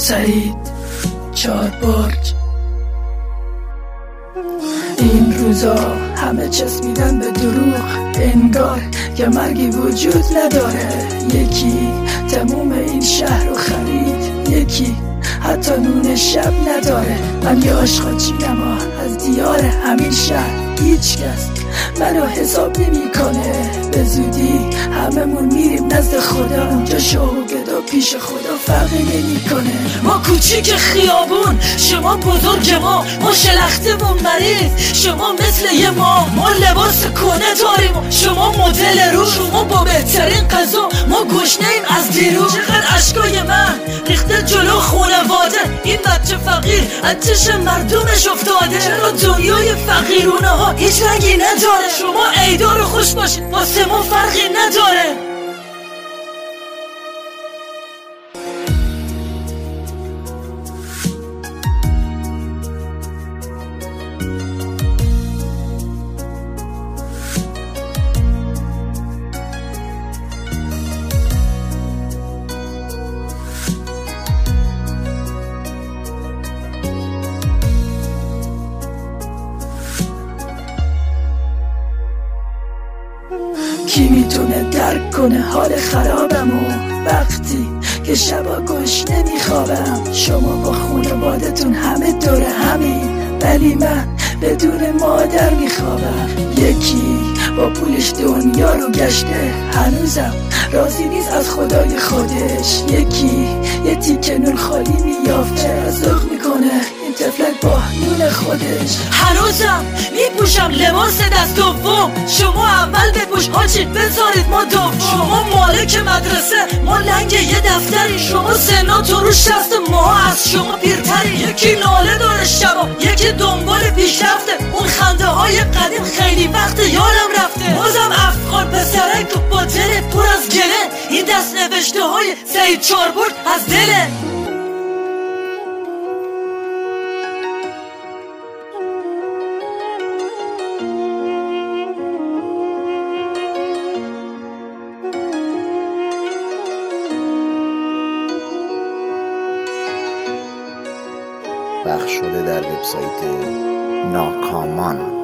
سعید 4 برج. این روزا همه چسبیدن به دروغ، انگار که مرگی وجود نداره. یکی تموم این شهر رو خرید، یکی حتی نون شب نداره. من یه آشقاچیم اما از دیار همین شهر هیچ کس منو حساب نمی کنه. به زودی هممون میریم نزد خدا، اونجا شهوگدا پیش خدا فرقی نمی کنه. ما کوچیک خیابون، شما بزرگ، ما شلخته و مریض، شما مثل یه ما لباس کنه داریم، شما مدل رو، شما با بهترین غذا، ما گشنه‌ایم از دیروز. چقدر اشکای من ریخته جلو خانواده، این بچه فقیر از چشم مردمش افتاده. چرا دنیای فقیرونه ها هیچ رنگی نداره؟ شما عیدا رو خوش باشید، واسه ما فرقی نداره. کی میتونه درک کنه حال خرابمو وقتی که شبا گشنه میخوابم؟ شما با خانوادتون همه دور همین، ولی من بدون مادر میخوابم. یکی با پولش دنیا رو گشته، هنوزم راضی نیست از خدای خودش. یکی یه تیکه نون خالی میافته، ذوق میکنه این تفلک با نون خودش. هنوزم میپوشم لباس دست دوم، شما اول بپوش حاجی بذارید ما دوم. شما مالک مدرسه، ما لنگ یه دفتری، شما سناتو رو 60، ما از شما پیرتری. یکی ناله داره شبا، یکی دنبال پیشرفته، اون خنده های قدیم خیلی وقت یادم رفته. بازم افغان پسرک با دل پر از گله، این دست نوشته های سعید 4 برج از دله. پخش شده در وبسایت ناکامان.